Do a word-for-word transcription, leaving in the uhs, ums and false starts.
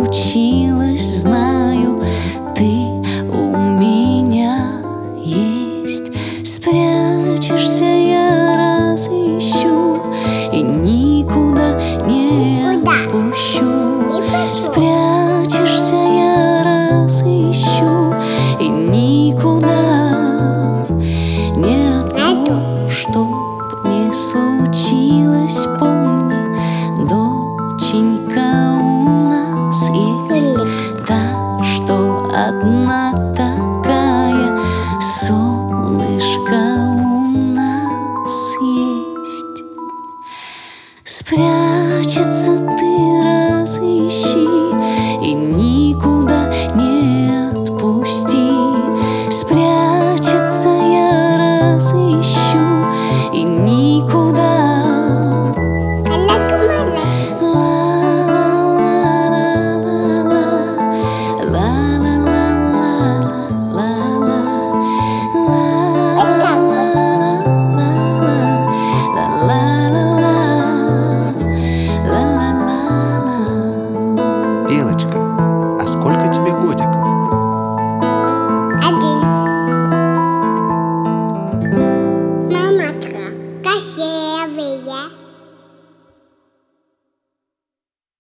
случилось, знаю, ты у меня есть. Спрячешься, я разыщу и никуда не отпущу. Спрячешься, я разыщу и никуда не отпущу. Чтоб не случилось, помни, доченька у нас есть та, что одна